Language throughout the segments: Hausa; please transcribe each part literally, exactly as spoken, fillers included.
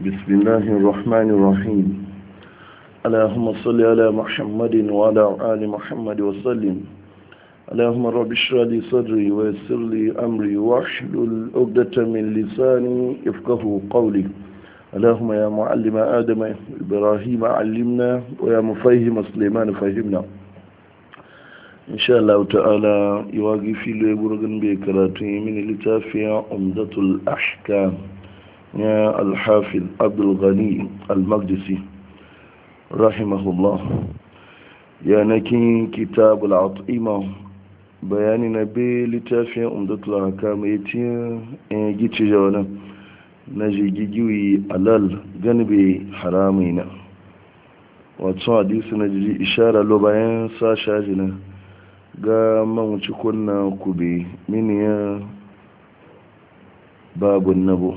بسم الله الرحمن الرحيم. اللهم صل على محمد وعلى آل محمد وسلم. اللهم رب اشرح لي صدري ويسر لي أمري واحلل عقدة من لساني يفقهوا قولي. اللهم يا معلم آدم إبراهيم علمنا ويا مفهم سليمان فهمنا. إن شاء الله تعالى يواقف لي برغن بكراتي من لتافيا عمدة الأحكام يا الحافظ عبد الغني المقدسي رحمه الله. يا نكي كتاب العطئمة بيان نبي لتافيا عمدة الأحكام يتيا جيتي جوانا نجي جيجوي علال جنبي حرامينا wato hadisi na jiji ishara lo bayan sasha jina ga mawuci kunna kube miniya babun nabo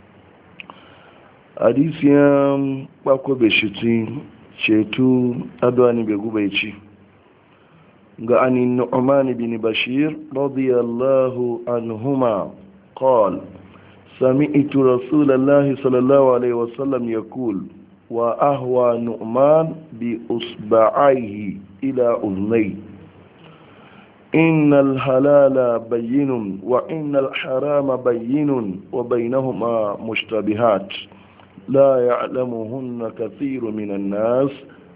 hadisi ya bako beshiti ceto adwani bai gubaici ga ani nu'man bin bashir radiyallahu anhuma qala سمعت رسول الله صلى الله عليه وسلم يقول وأهوى نؤمان بأصبعيه إلى أذنيه إن الحلال بين وإن الحرام بين وبينهما مشتبهات لا يعلمهن كثير من الناس.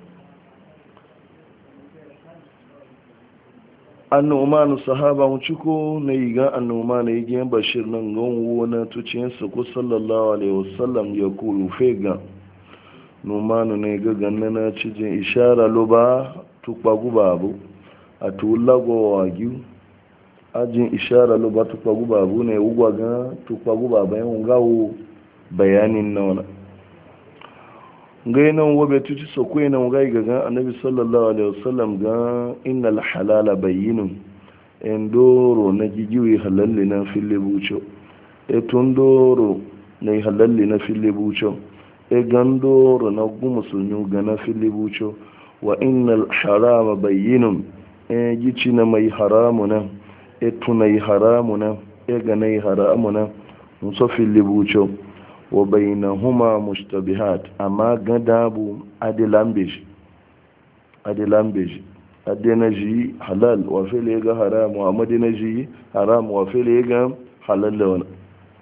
annu'manu sahaba wuciko na yi ga annu'manu yi gen bashir nan ganwo na tuciyarsa ko sallallahu alaihi wasallam ya kulu fega nu'manu ne ga ganna na cijin ishara lo ba tukpa guba abu a tulago wagi ajin ishara lo ba tukpa guba abu ne ugwa ga tukpa guba bayan gawo bayanin nauna gai nan wabe tuci sakwai nan gai gagan annabi sallallahu alaihi wasallam ga innal halala bayyinun en doro na gigiwi halalli na fili bucho e tun doro na halalli na fili bucho e gandoro na gu musulmi ga na fili bucho wa innal harama bayyinun e gici na mai haramu na e tunai haramu na e ga na haramu na muso fili bucho wa bainahuma mushtabihat amma gadabu adilambeji adilambeji adinaji halal wa fili ga haram wa madinaji haram wa fili ga halal da wani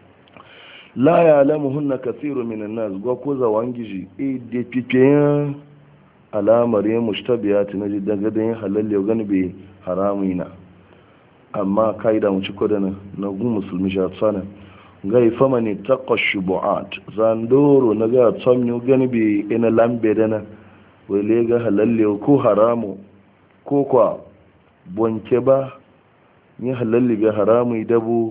la ya'lamuhunna kathiru minan nas go ko za wangiji e de pipiyan alamar yin mushtabihat na jidan gadan halal ya gani be haramina amma kaida mu ci kodana na gu musulmi ja tsana gai fama ne takwa shubu'at zandoro na ga tsamyo gani bi ina lambe dana wale ga halalle ko haramu ko kwa bonke ba ni halalle ga haramu dabu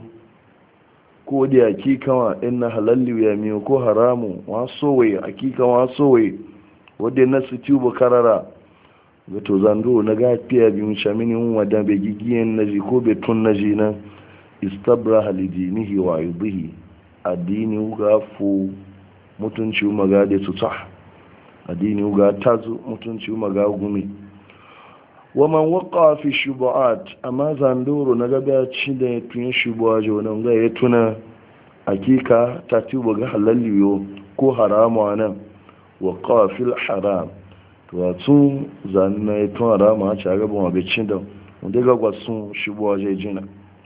ko da hakika wa ina halalle ya miyo ko haramu waso wai hakika waso wai wadda na su tubu karara ga to zandoro na ga fiya biyun shamini wadda bai gigiyen naji ko bai tun naji na istabraha lidinihi wa yudihi addini uga fu mutunci umaga da tuta addini uga tazu mutunci umaga gumi wa man waqa fi shubuhat amma zanduro na gaba ci da tun shubuwa jo nan ga ya tuna hakika ta tuba ga halalliyo ko haramu anan waqa fil haram to wato zanna ya tun haramu a ci gaba ma be cin da wanda ga gwasun shubuwa je jina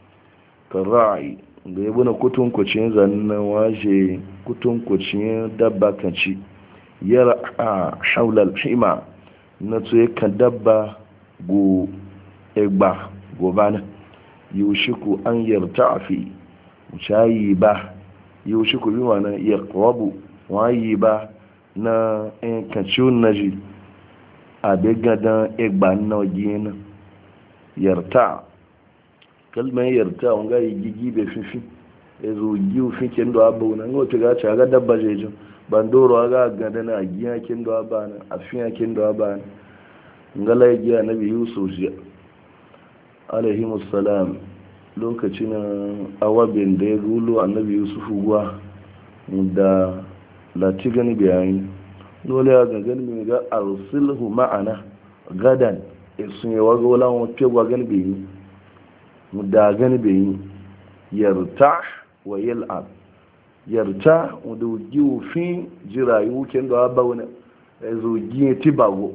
rai da ya buna kutun kucin zanen waje kutun kucin dabba kan ci yara a haular hima na tsoye kan dabba go egba gobana yushiku an yarta a fi wucayi ba yushiku bi wa na yarkawabu wayi ba na yan kanciyun naji a begadan egba na waje yarta kalmar yarta wanga yi gigi bai fifi ya zo giyu fikin da abu na wata gaci aga dabba jejin bandoro aga gada na giya kin da ba na afiya kin da ba na ngala ya giya nabi yusuf ya alaihi musallam lokacin awabin da ya rulo annabi yusuf guwa da lati gani bayani dole ya ga gani mai ga arsilhu ma'ana gadan sun yi waga wala wata gwa gani bayani da gani bai yi yarta wa yal'ab yarta da giwu fi jirayu ken da ba wani zo giye tibago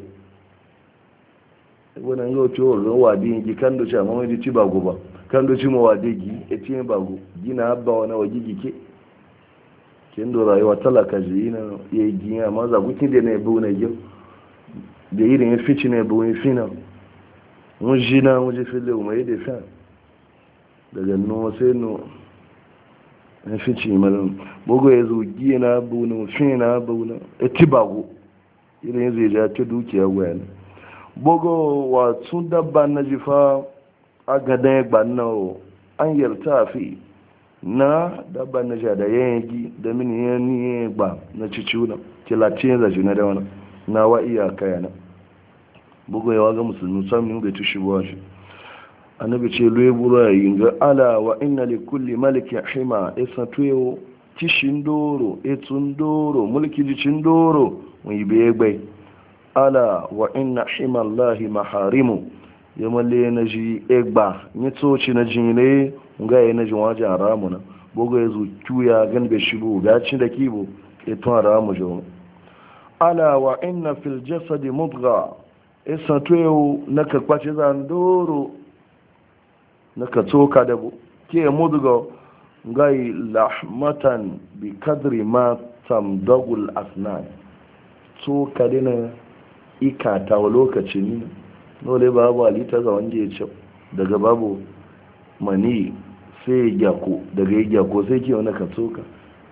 wannan yau to ro wadi gi kan do chama wani tibago ba kan do chima wadi gi etin bago gina ba wani waji gike ken do rayuwa talaka ji na yayi giya ma za ku kinde ne bu ne yau da irin fici ne bu ne fina mun jina mun je fille mu yi da fa daga no sai no na fici malin bogo ya zo giya na bu ne fina bu ne etibago irin zai ja ta dukiya wani bogo wa tun dabba na jifa a gadan ya gbanna an yarta fi na dabba na ja da yanki da mini ya ni ba na ciciuna tilatin da jina da wani na wa iyaka yana bogo ya waga musulmi samun bai tushi ba shi annabi ce luye buru yi ga ala wa inna li kulli maliki hima isa tuyo kishin doro etun doro mulki jicin doro mai begbe ala wa inna himallahi maharimu ya malle na ji egba ni tsoci na jini ga ya na ji waje haramu na bogo ya zo kyuya gan be shibu ga cin da kibo etun haramu jo ala wa inna fil jasadi mudgha isa tuyo na ka kwace zan doro na ka tsoka da bu ke mudgha gai lahmatan bi kadri ma tamdagul asnan so ka dina ikata wa lokacin nole babu alita za wanda ya ce daga babu mani sai ya gyako daga ya gyako sai ke wani ka tsoka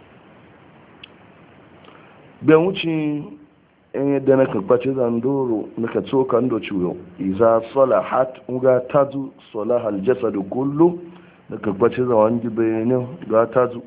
bayan wuce yan yadda na kakwace zandoro na ka tsoka ndo ciwo iza salahat uga tazu salahal jasadu kullu da kakwace zawon gibayenin ga tazu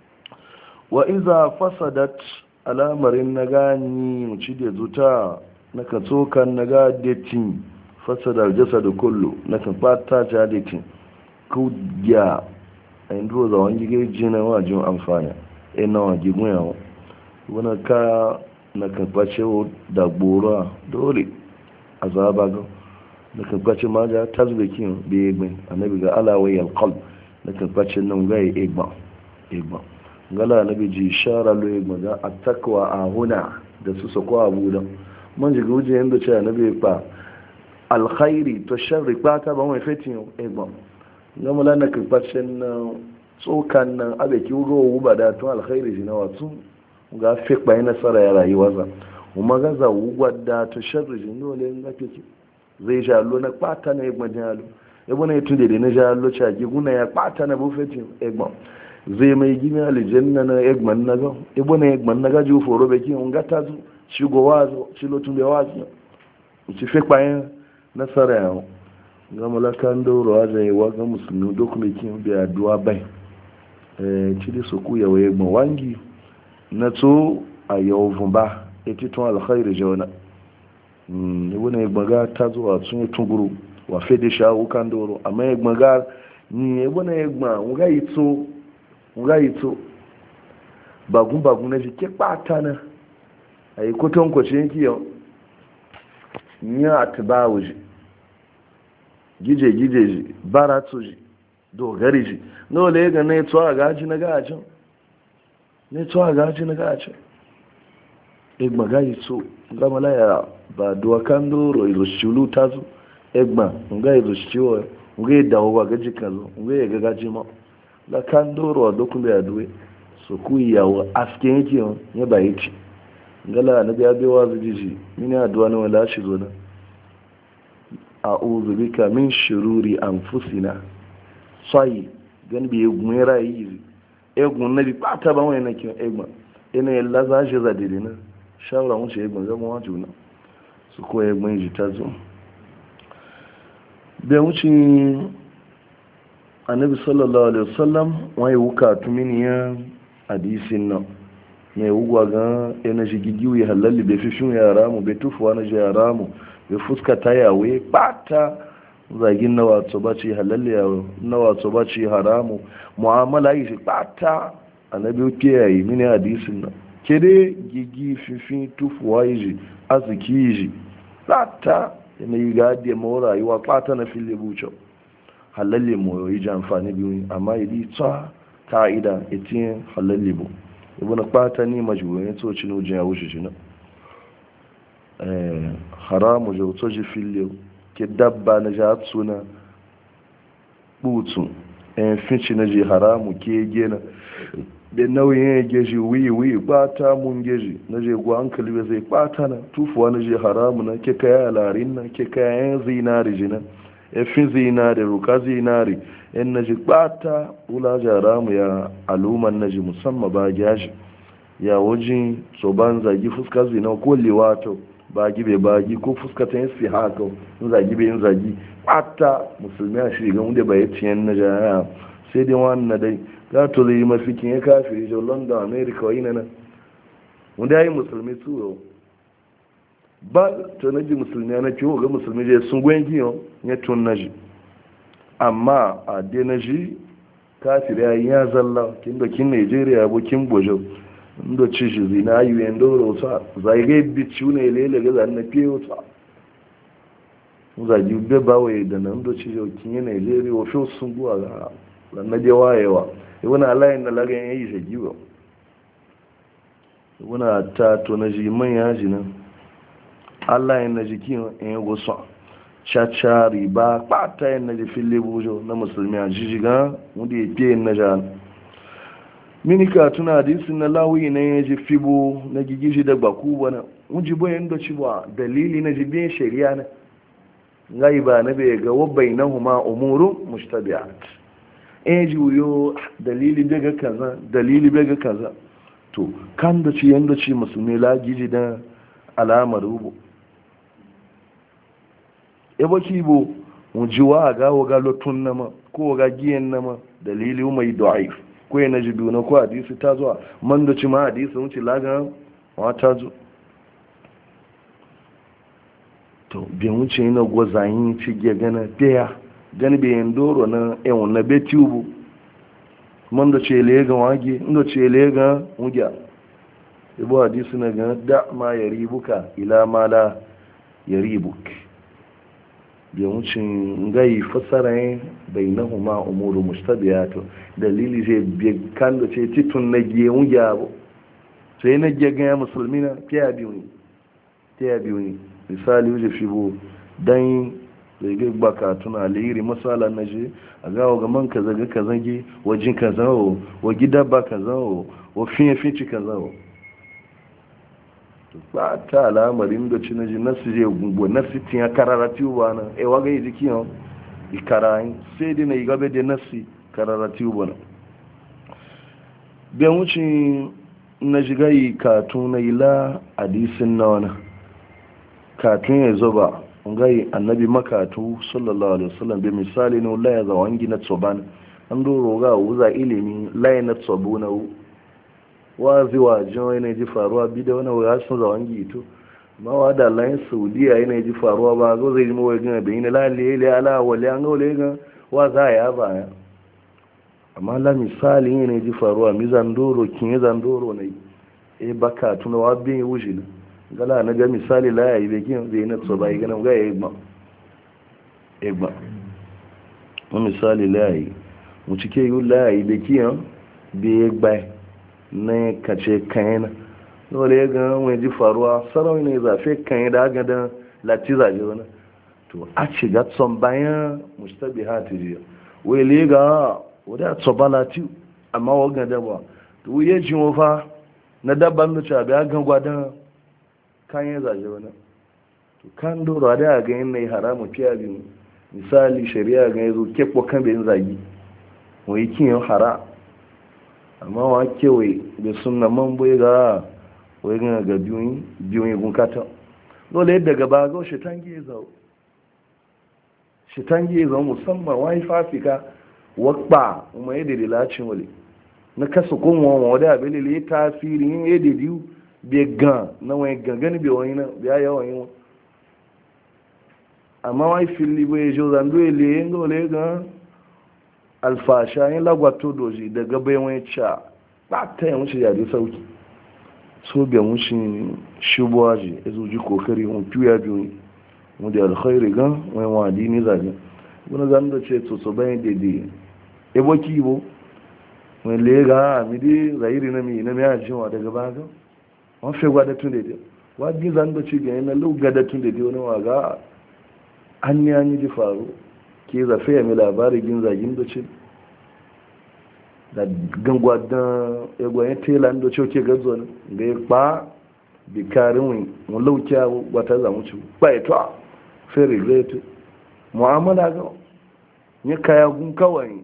wa iza fasadat alamarin na gani muci da zuta na ka tsokan na ga datin fasadar jasa da kullu na kan fata ta datin kudya a yin duro zawon gigaji na wajen amfani ina wa gigun yawon wani ka na kan kwace da gbora dole a zaba ga na kan kwace ma ja tazbikin da ya gbin annabi ga alawai alkal na kan kwace nan ga ya egba egba gala na biji shara lo egba ga atakwa a huna da su sako abu da man jiga wuje yadda ce na bai fa alkhairi to sharri kwata ba mai fetin egba ga mula na kan kwace nan tsokan nan abe ki wuro wuba da tun alkhairi shi na wasu ga fek bayan nasara ya rayuwa za kuma ga za wugwadda to sharri shi dole ga kike zai jalo na kwata na egba jalo ebe na tunde da na jalo cha guna ya kwata na bufetin egba zai mai gini aljanna na egman na ga ebe na egman na ga ji foro be ki on gata zu shi go wazo shi lo tunde wazo ci fek bayan nasara ya ga malakan doro wajen yi wa ga musulmi dokumentin bi addu'a bai eh ci da su ku ya waye egman wangi na to a yau vumba eti tun alkhairi jona mm wani gbaga ta zuwa sun tunguru wa fede shawo kan doro amma gbaga ni wani gba nga yito nga yito bagun bagun na ji ke pata na ayi koton ko ce ki yo nya atbawo ji gije gije ji baratu ji dogari ji no le ga ne to aga ji na ga ji ne to aga ji na ga ji egba ga yito gama la ya ba duwa kan doro izo shulu tazu egba nga izo shiwo nga da wa ga jikazo nga ya ga jima la kan doro do kun ya duwe so ku ya wa asken yake ya ba yici ngala na biya bewa zujiji mini addu'a ne wala shi zo na a'udhu bika min shururi anfusina sai gan bi egun rayi egun na bi pata ba wani nake egba ina yalla za shi za dide na shawara mun ce egun zama wajo na su ko egun ji ta zo bai wuce annabi sallallahu alaihi wasallam wai wuka tumini ya hadisin nan mai wugwa ga yana shigigiyu ya halalli bai fi shun yara mu bai tufuwa na yara mu bai fuska ta yawe bata zagin na wato bace halalli yawo na wato bace haramu mu'amala yi bata annabi ke yayi mini hadisin nan kede gigi fifi tufuwa yi aziki yi bata yana yi gadi ma rayuwa bata na fili buce halalli mu yi ji amfani biyu amma yi tsa ka'ida etiyan halalli bu ibn kwata ni majburin ya tsoci nujin ya wuce shi na haramu jau tsoji filiyo ke dabba na ja suna butu en finci na ji haramu ke gena da nauyin ya geji wiyi wiyi kwata mun geji na je gwa hankali bai zai kwata na tufuwa na je haramu na ke kaya larin na ke kayan zinari jina efin zinari ruka zinari yan na ji kwata wula haramu ya aluman na ji musamman ba gyaji ya wajen tsoban zagi fuska zina ko liwato bagi bai bagi ko fuska ta yin si haka in zagi bai yin zagi kwata musulmi a shiga wanda bai tiyan na jaya sai dai wannan dai za to zai yi mafikin ya kafi jo london america wa ina nan wanda ya yi musulmi tsoro ba to na ji musulmi na kiwo ga musulmi je sun gwen giyo ya tun na ji amma a dai na ji kafir ya yi ya zalla kin da kin nigeria bo kin bojo ndo ci shi zina yi yan doro sa zai ga bici ne lele ga zan na fiye ta zagi be bawaye da nan ndo ci jo kin yi nigeria wa fi sun guwa ga na je wayewa ibuna Allah inda lagan yayi shi giwo ibuna ta to na ji man ya ji nan Allah inda jikin in go so chacha riba pata in na ji fille bujo na musulmi a jijiga wanda ya fiye na jan minika tuna hadisin na lawi ne ya ji fibo na gigiji da baku wani wuji bayan da ci ba dalili na jibin shari'a na ngai ba na bai ga wabbai na huma umuru mushtabihat eh juyo dalili daga kaza dalili daga kaza to kan da ci yanda ci musulmi la giji da alamar rubu e baki bo mu jiwa ga wa ga lotun nama ko ga giyen nama dalili mai da'if ko yana ji duna ko hadisi ta zuwa man da ci ma hadisi mun ci laga wa ta zo to bin wuce na gozayin ci ge gana daya gani bayan doro na yawon na betubu man da ce lega wage inda ce lega wugya ibu hadisi na gana da ma ya ribuka ila ma la ya ribuk bayan wucin gai fasara yin bai na huma umuru mustabiyato dalili zai biya kan da ce titun na giye wugya abu sai na giya ganya musulmi na fiya biyu ne fiya biyu ne misali wuce fi bu dan zai ga baka tuna aliri masala na je a gawa ga man kaza ga kaza ge wajin kaza o wa gida ba kaza o wa fiye fici kaza o ba ta al'amarin da ci na ji nasu je gungo nasu tiya kararati ba na e waga yi jiki yau ikarayin sai dai na yi gabe da nasu kararati ba na biyan wucin na shiga yi katun na yi la hadisin na wani katun ya zo ba ngai annabi makatu sallallahu alaihi wasallam bi misali no la ya zawangi na tsoban an do roga wuza ilimi la na tsobuna wazi wa joy ne ji faruwa bi da wani wa sun zawangi to ma wa da lain saudiya yana ji faruwa ba zo zai mu wajin da yin la le le ala wali an ga le wa za ya ba ya amma la misali ne ji faruwa mi zandoro kin zandoro ne e baka tuna wa bin wuji ne gala na ga misali la yayi bekin zai na tsoba yi ganin ga yayi ba egba mu misali la yayi mu cike yi la yayi bekin bi egba ne kace kayana dole ga wani ji faruwa sarauni ne zafe kan da ga da latiza je wani to a ci ga tson bayan mustabihati je wai le ga wada tsoba lati amma wa ga da ba to ye ji wo fa na dabban da ta ga gwadan kan ya zaje wani to kan doro da ga yin nai haramu fiya biyu misali shari'a ga yazo kekko kan bayin zagi wai kin hara amma wa kewaye da sunna man boye ga wai ga ga biyun biyun gun kata dole yadda gaba ga shitangi ya zo shitangi ya zo musamman wai fafika wakpa kuma yadda da lacin wale na kasa kunwa wa da abelele tasiri yin yadda biyu bai gan na wani gangan bai wani na biya yawan yi amma wai fili bai jo zando ile yin dole ga alfasha yin lagwato doji daga bai wani ca ba ta yi wuce yare sauki so bai wuce shubuwa ji ya zuji kokari mun tuya biyu mu da alkhairi gan wani wadi ne zaje wani zan da ce tsotso bayan daidai ebo kibo wani lega mi di zairi na mi na mi ajinwa daga baga wani fe gwada tun da wa bi zan da ci ga yana lau gada tun da wani waga an yi an yi di faru ke zafe ya mi labari gin zagin da ci da gangwa da egwayen tela da ci ke gazo ne da ya kpa bikarin wani wani laukiya wata zamuci ba ya to fe regret mu'amala ga ya kaya gun kawai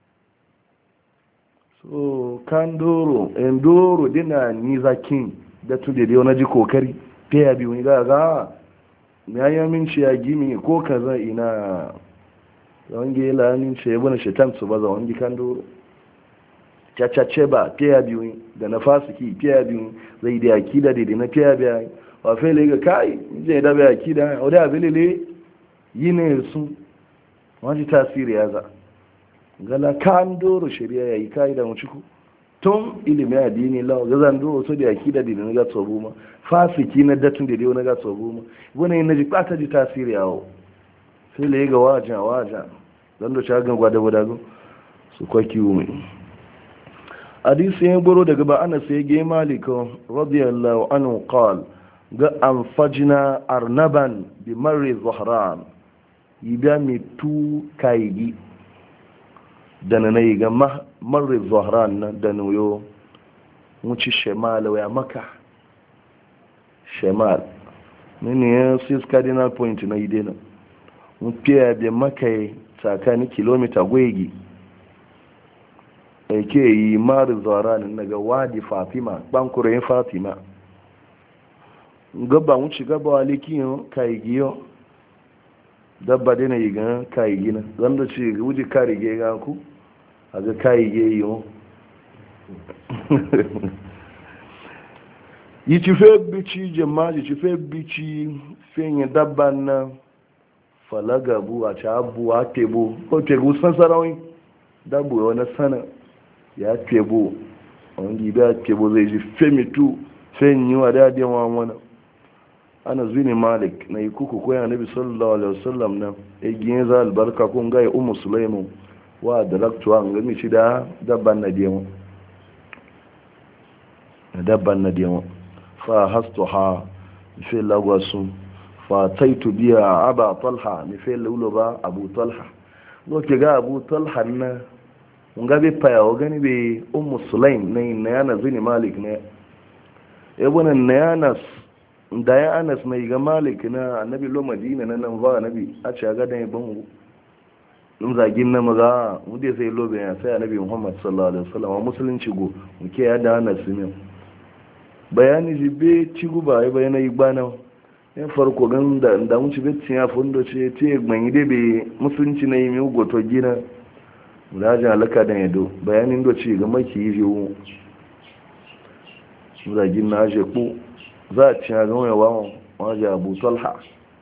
so kan doro en doro dina ni zakin da tunde da wani ji kokari ta yabi wani ga ga ya yi min shi ya gimi ko kaza ina wange yi lanin shi ya bane shetan su ba za wange kan doro cacace ba ta yabi wani da na fasiki ta yabi wani zai da akida da na ta yabi wani wa fele ga kai je da bai akida o da abelele yi ne sun wani tasiri ya za gala kan doro shari'a ya yi ka'ida mu ciku tun ilimin addini lawa ga zan doro so da yaki da dinin ga tsoro ma fasiki na datun da dai na ga tsoro ma wani yin naji kwata ji tasiri yawo sai le ga wajen wajen zan do shagan gwada gwada go su kwaki umi hadisi ya buru daga ba ana sai ga maliko radiyallahu anhu qal ga anfajna arnaban bi marri zahran yiba mi tu kaigi da na yi ga marar zahran na da nuyo wuce shemal ya maka shemal nini ya six cardinal point na ide na wuce da maka tsakanin kilomita gwegi ake yi marar zahran na ga wadi fatima bankurayen fatima gaba wuce gaba wa likiyo kaigiyo dabba dina yi gan kayigi na zan da ce wuce karige ga ku a ga kayige yi o yi ci fe bici jama yi ci fe bici fenye dabba na falagabu a ci abu a tebo ko tebo san sarawai dabu wani sana ya tebo wani gida ya tebo zai ji femitu fenyi wa dadewa wani ana zini malik na yi kuku koya nabi sallallahu alaihi wasallam na egiyin za albarka kun ga ya umu sulaimu wa daraktuwa an gami ci da dabban na diyawa dabban na diyawa fa hastu ha fi lagwasu fa taitu biya aba talha mi fi luluba abu talha loke ga abu talha na mun ga bi paya o gani be umu sulaim na yin na yana zini malik ne ebonan na yana da ya anas mai ga malik na annabi lo madina na nan ba annabi a ce ga dan ban mun zagin na maza mu dai sai lobe ya sai annabi muhammad sallallahu alaihi wasallam musulunci go muke ya da anas ne bayani jibe ci guba ai bayana yi bana ya farko gan da da mun ci bitin ya fundo ce te gban ide be musulunci na yi mi go to gina mulaja alaka dan yado bayanin do ci ga maki yi mu zagin na je ku za a ci ga wani wawon waje abu talha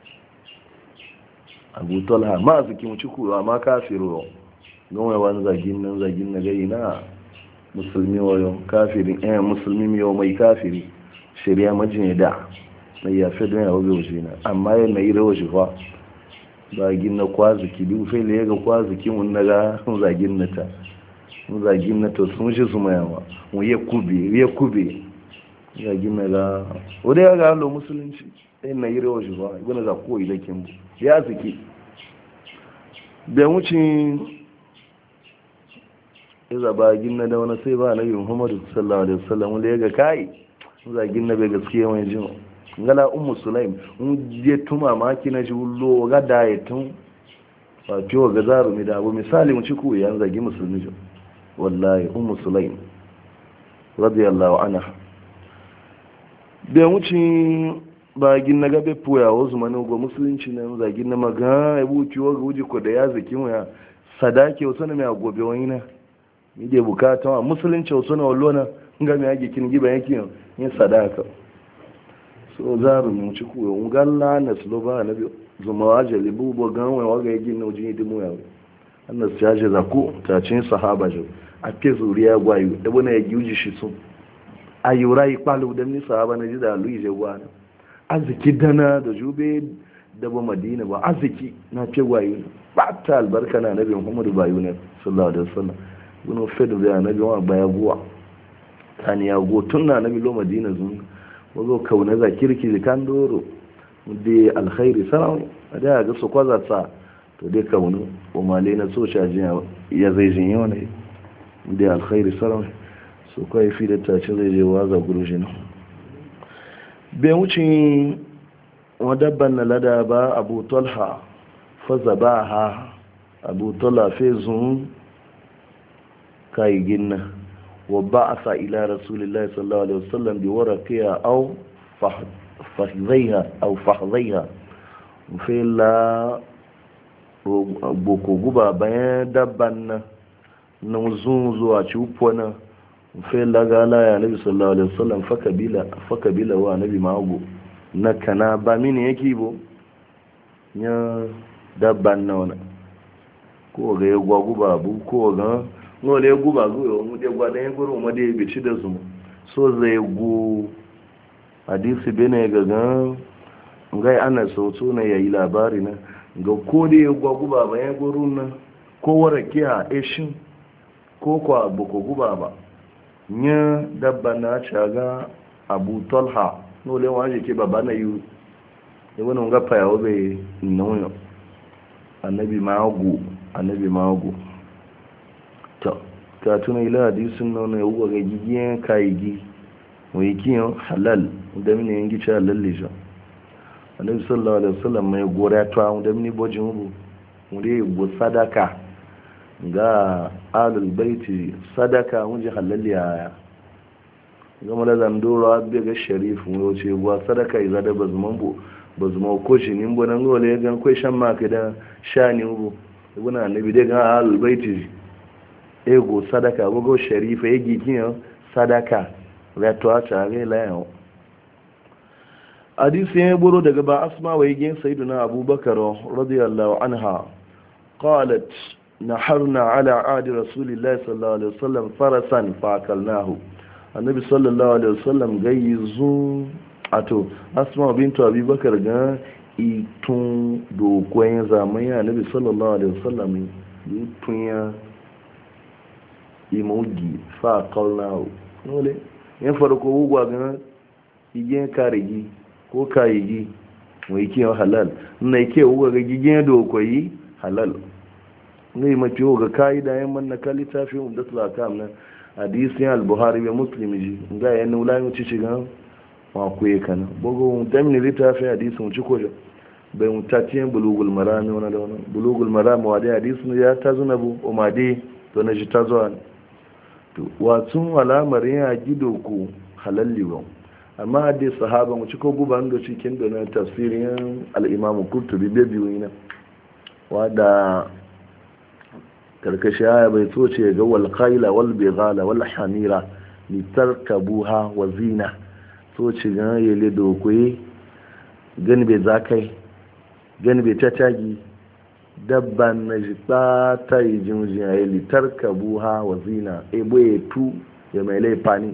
abu talha ma su kimu ciku ma kafiru ga wani wani zagin nan zagin na gai na musulmi wayo kafiri eh musulmi miyo mai kafiri shari'a majin da na yafe don yawo bai wuce na amma yau na yi rawa shi fa ba gin na kwaziki biyu fai da ya ga kwaziki mun na ga zagin na ta zagin na ta sun shi su mayawa mu ya kube ya kube ya gina ga wadda ya ga hallo musulunci ɗaya na yi rewa shi ba gina za kowa ilakin bu ya ziki da wucin ya zaba gina da wani sai ba na yi muhammadu sallallahu alaihi wasallam wanda ya ga kai za gina bai gaskiya mai jin gala ummu sulaim un je tuma maki na jullo ga da ya tun ba ciwo ga zarumi da abu misali mu ci ku yan zagi musulmi jo wallahi ummu sulaim radiyallahu anha da wucin bagin na gabe puya wasu mani ga musulunci na zagin na maga ya buki wa guji ko da ya zaki mu ya sadake wasu na mai gobe wani na mi da bukata wa musulunci wasu na wallona ga mai yake kin giba yake yin sadaka so zaru mu ci ku yau galla na sloba na bi zuma wajali bubo gan wa waga yake na ujin dimu ya annas jaje zaku ta cin sahaba jo a ke zuriya gwayo da bana ya giuji shi sun ayyura yi kwalu da ni sahaba na ji da luyi je gwana arziki dana da jube da ba madina ba arziki na ce gwayo ba ta albarka na nabi muhammadu bayu ne sallallahu alaihi wasallam wani fedu da annabi wa baya guwa kan ya go tun na annabi lo madina zun wazo kauna za kirki da kan doro da alkhairi salam da ga su kwaza ta to dai kauna o male na so shaji ya zai jin yau ne da alkhairi salam su kai fi da ta ce zai je waza gurujin bai wuce wadabban na lada ba abu talha faza ba ha abu talha fe zun kayi gina wa ba a sa ila rasulullah sallallahu alaihi wasallam bi waraqiya aw fahzaiha aw fahzaiha fe la boko guba bayan dabban na na zun zuwa ci upona fe la gala ya nabi sallallahu alaihi wasallam fa kabila fa kabila wa nabi mago na kana ba mini yake bo ya dabban na wana ko ga ya gwagu babu ko ga ngole guba go mu de gwada yin guru mu de bici da su so zai gu hadisi bene ga ga ngai ana sautu na yayi labari na ga ko da ya gwagu baba ya guru na ko warake a eshin ko kwa buko guba ba nya dabban na chaga abu talha nole waje ke baba na yu e wani nga pa yawo be noyo annabi magu annabi magu to ka tuna ila hadisin nan ne uwa ga gigiyen kaigi mo yikiyo halal da mini yangi cha halal leja annabi sallallahu alaihi wasallam mai gora to da mini bojin mu mu dai go sadaka ga alul baiti sadaka mun ji halal ya gama da zandoro abin ga sharifu yau ce buwa sadaka iza da bazuman bu bazuman ko shi nimbo nan gole ya gan kwai shan maka da sha nimbo ibuna annabi dai ga albaiti ego sadaka bugo sharifa ya gikin sadaka rato a tare layan hadisi ya buru daga ba asma wa yigin sayyiduna abubakar radiyallahu anha qalat naharna ala adi rasulillahi sallallahu alaihi wasallam farasan fa akalnahu annabi sallallahu alaihi wasallam gayi zu ato asma bintu abubakar ga itun dokon zamani annabi sallallahu alaihi wasallam itun ya imogi fa qalnahu nole yan farko ugwa ga igen karigi ko kayigi mai ke halal na ke ugwa ga gigen dokoyi halal ne mace ga kaida yan manna kalita fi umdatul akam na hadisin al-buhari bai muslim ji ga yan nula mu ci shiga ma ku yi kana bugu damni littafi hadisin mu ci ko bai mu ta tiyan bulugul marami wani da wani bulugul marami wa dai hadisin ya ta zuna bu o ma dai to na ji ta zuwa to watsun alamar ya gido ku halalli ba amma hadis sahaba mu ci ko guban da cikin da na tafsirin al-imam qurtubi bai biyu ina wada karkashi aya bai so ce ga wal khayla wal bighala wal hamira li tarkabuha wa zina so ce ga yele dokoyi gani bai zakai gani bai tatagi dabban na jiba ta yi jinjin ya li tarkabuha wa zina e boye tu ya mai laifani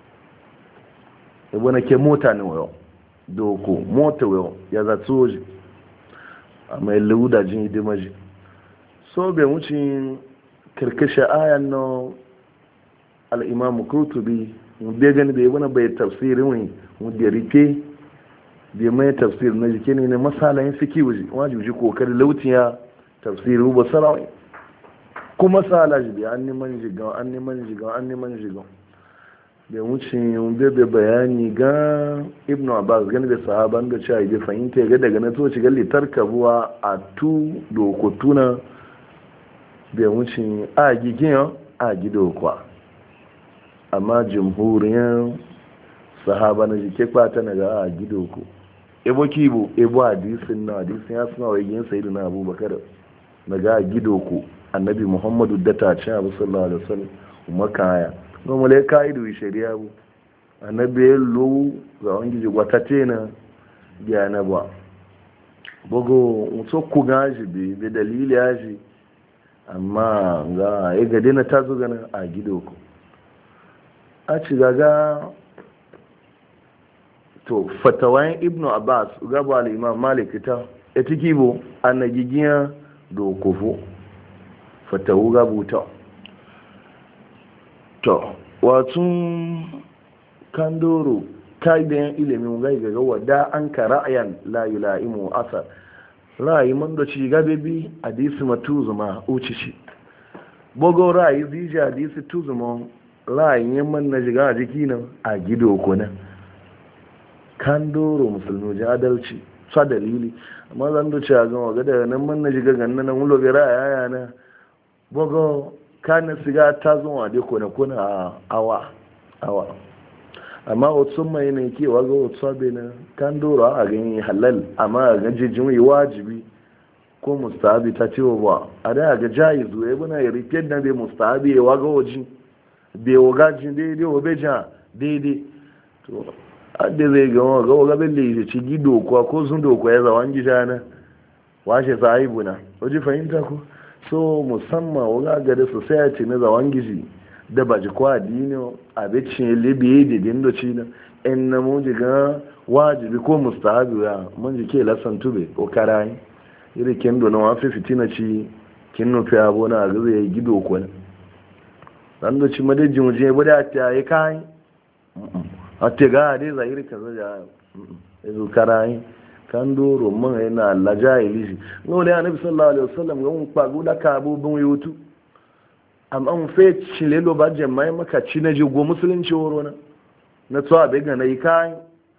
e bona ke mota ne wayo doko mota wayo ya za soji a mai lauda jin hidimaji so bai wuce kirkishe ayan na al'imamu kurtubi bai gani bai wani bai tafsirin wani wadda rike bai mai tafsirin na jike ne na masalayin fiki waje wajen ji kokari lautiya tafsirin ba sarawai kuma sala ji bai an neman jigan an neman jigan an neman jigan bai wuce bai bai bayani ga ibn abbas gani bai sahaban da cewa bai fahimta ga daga na to ci galli tarkabuwa a tu dokotuna bai wuce a gigin a gido kwa amma jamhuriyar sahaba na jike kwata na ga a gido ku ebo kibo ebo hadisin na hadisin ya suna waigin sayidu na abubakar na ga a gido ku annabi muhammadu da ta ce abu sallallahu alaihi wasallam kuma kaya normale ka'idu shari'a bu annabi ya lo ga wani ji wata ce na biya na ba bugu mutu ku gaji bai dalili ya ji amma ga ya gade na ta zo gana a gido ku a ci gaga to fatawayen ibnu abbas gaba al'imam malik ta ya tiki bo an na gigiya dokofo fatawu gabuta to watun kandoro kaidan ilimin gai ga wadda an ka ra'ayan la yula'imu asar ra'ayi man da ci gabe bi hadisi matuzuma uci shi bogo ra'ayi ziji hadisi tuzuma ra'ayin man na jiga a jiki nan a gido ko nan kandoro musulmi ji adalci sa dalili amma zan da ci a gama ga daga nan man na jiga ganna nan wulo bi ra'ayi yana bogo kana siga ta zuwa dai ko na kuna a awa awa amma wasu mai ne ke waga wasu abe na kan dora a gani halal amma a gajejin yi wajibi ko mustahabi ta ce ba a da ga jayi zuwa ya buna ya rike na bai mustahabi ya waga waji bai waga jin daidai wa bai ja daidai to adda zai ga waga waga bai da ci gido kwa ko sun dokwa ya zawan gida na washe sahibu na waje fahimta ko so musamman waga gada society na zawan gizi da ba ji kwa dino abicin libiye da dindo ci na in na mun ga wajibi ko mustahabi ya mun ji ke lasan tube ko karai iri kin do na wa fi fitina ci kin no fi abo na ga zai gido ko ne dan do ci madaji mu je bada ta yi kai a te ga dai zahiri kaza ja ezu karai kan doro mun yana lajaili no le annabi sallallahu alaihi wasallam ga mun kwagu da ka abu bin yutu amma an fe cile lo ba jama'i maka ci na jigo musulunci woro na na tsawa bai ga na yi kayan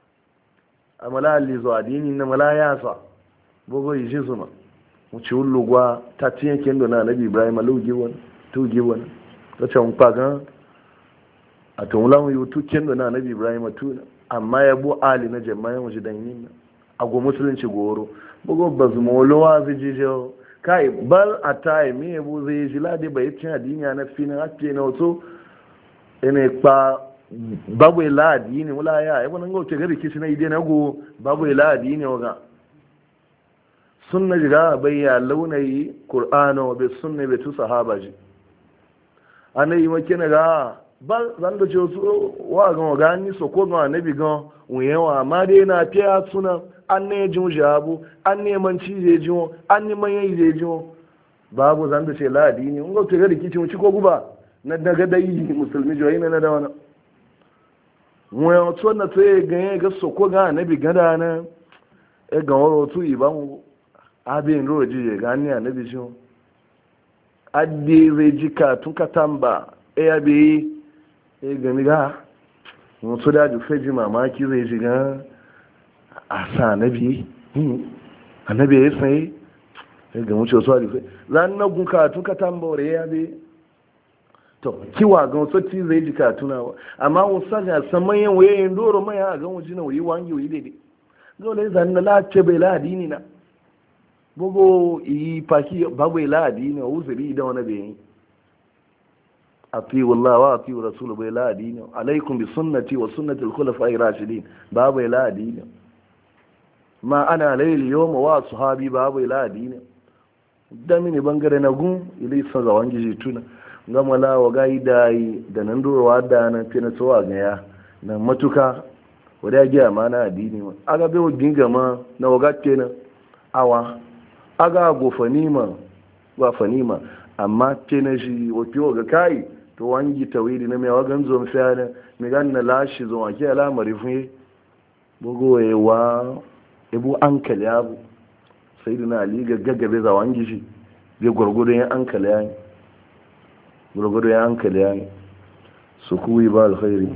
a malali zuwa dini na malaya sa bugu yi shi zuma mu ci wulugwa ta tiyan kendo na nabi ibrahim alugi wani tugi wani ta ce nkpa gan a tunwulan yi tu kendo na nabi ibrahim tuna amma ya bu ali na jama'i mu ji dan yin na a go musulunci goro bugu ba zuma walowa zai jijo kai bal a tayi mi yabo zai ji lade bai cin adiniya na finin ake na wato ina kpa babu ila adini wala ya yabo nan gauce ga rikici na ide na go babu ila adini waga sunna jiga bai ya launayi qur'ano bai sunna bai tu sahaba ji anai makina ga bal zan da ce su wa ga waga ni so ko ga annabi ga wuyewa amma dai na fiya suna an ne jin jabu an neman ci zai jiwo an neman yayi zai jiwo babu zan da ce ladi ne in gauta ga rikici mu ci ko guba na daga dai musulmi joyi na da wani mu ya to na to ga ga so ko ga annabi gada na e ga woro tu iban abin roji ga ni annabi jiwo addi zai jika tun katamba e abi e ga mi ga mu so da ju feji mamaki zai jiga a sa annabi annabi ya sai ga muce wasu alife zan na gun katun ka tambore ya be to kiwa ga wasu ti zai ji katuna wa amma wasu ga saman yan waye doro mai a ga wujina wayi wangi wayi dede dole zan na lace bai ladini na bugo yi paki babu ladini wa uzuri da wani bai ati wallahi wa ati rasul bai ladini alaikum bi sunnati wa sunnati al-khulafa'i rashidin babu ladini ma ana laili yau ma wa sahabi babu ila adini da mini bangare na gun ilai sa za wangi ji tuna gama la wa gai dai da nan durowa da nan tana tsawa ga ya na matuka wadda ya giya ma na addini ma aga bai wagin gama na waga kenan awa aga go fanima ba fanima amma tana shi wafi waga kai to wangi tawidi na mai wagan zo mafiya na mai gan na lashi zo wake alamari fun bugowa ibu an kale abu sai da na ali ga gaggabe za wangi shi bai gwargwado ya an kale ya gwargwado ya an kale ya su kuwi ba alkhairi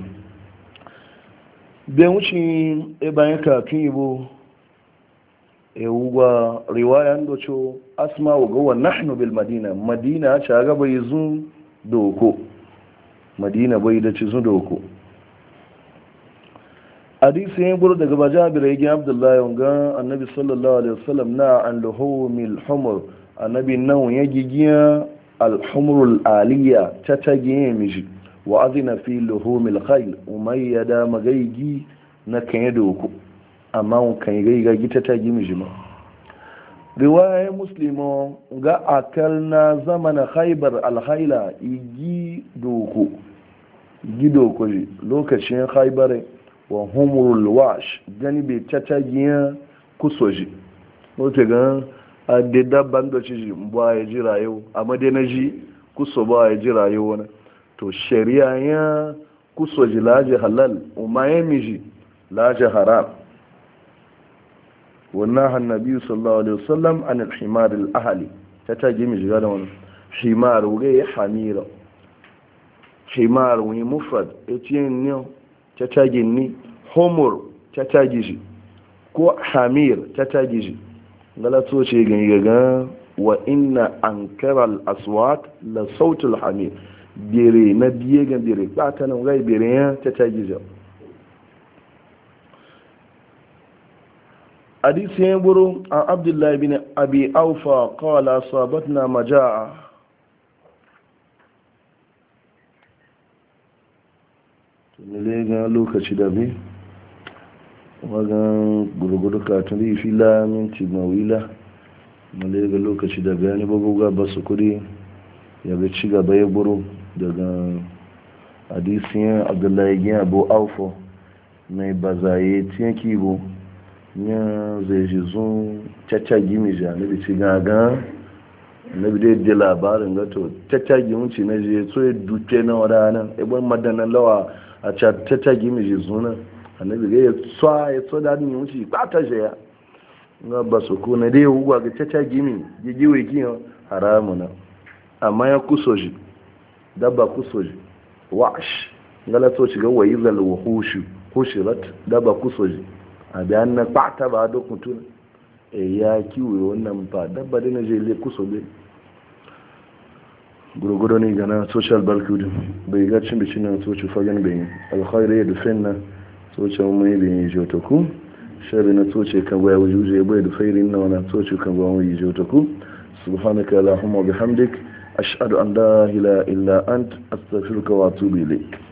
bai wuce e bayan kafin ibo e wuwa riwaya ndo cho asma wa gawa nahnu bil madina madina ta ga bai zun doko madina bai da ci zun doko hadisi ya buru daga bajabir ya gina abdullahi wanga annabi sallallahu alaihi wasallam na an luhumil humur annabi nan ya gigiya alhumrul aliyya ta tagiye miji wa azina fi luhumil khayl umayyada magaigi na kan ya doku amma kan yi gaiga gita ta gi miji ma riwaya muslimo ga akalna zamana khaybar alkhayla igi doku gi doku lokacin khaybar wa humurul wash gani bai tatagiya kusoji wata gan a da dabban da ci ba ya ji rayu amma dai na ji kuso ba ya ji rayu wani to shari'a ya kusoji laje halal umaye miji laje haram wannan hannabi sallallahu alaihi wasallam an al-himar al-ahli ta tage miji ga da wannan himar wure hamira himar wani mufrad etiyen ne ta tage ni homor ta tage shi ko hamir ta tage shi galato ce gangaga wa inna ankara al-aswat la sautul hamir bere na biye ga bere bata nan gai bere ya ta tage shi hadisi ya buru an abdullahi bin abi aufa qala sabatna majaa ne ga lokaci da bi wagan gurgudu katon yi fila minti mawila male ga lokaci da bayani babuga ba su kudi ya ga ci gaba ya buru daga hadisiyan abdullahi gin abu aufo mai bazaye tiyan kibo ya zai ji zun cacca gimi ja na bici gaga na bidai da labarin gato cacca gimunci na je so ya duke na wadanan ibon madanan lawa a cacca gimi ji zuna annabi ga ya tsa ya tsa da ni wuce ba ta jaya ga ba su ko na dai ugwa ga cacca gimi ji giwe kiyo haramu na amma ya kusoji dabba kusoji wash ngala to shiga wayi zal wuhushu hushirat dabba kusoji a bayan na kwata ba da mutum e ya kiwo wannan ba dabba da na je le kusobe gurgudu ne gana social barcode bai ga cin bicin nan soci fagen bai alkhairu ya dufin na soci mai bai jotoku shari na soci kan gwaya wujuje bai da fairin na wana soci kan gwaya wujuje jotoku subhanaka allahumma bihamdik ashhadu an la ilaha illa ant astaghfiruka wa atubu ilayk